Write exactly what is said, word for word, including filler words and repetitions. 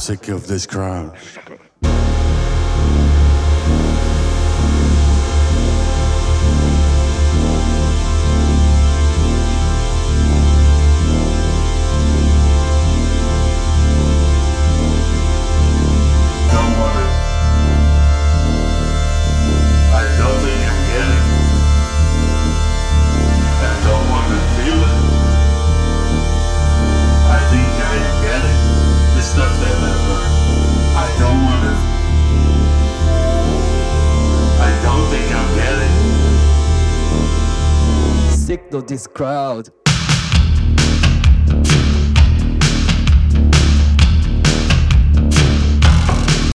sick of this crowd. Don't want it. I don't think I'm getting. I don't want to feel it. I think I am getting the stuff that I've heard. I don't want to. I don't think I'm getting. Sick of this crowd.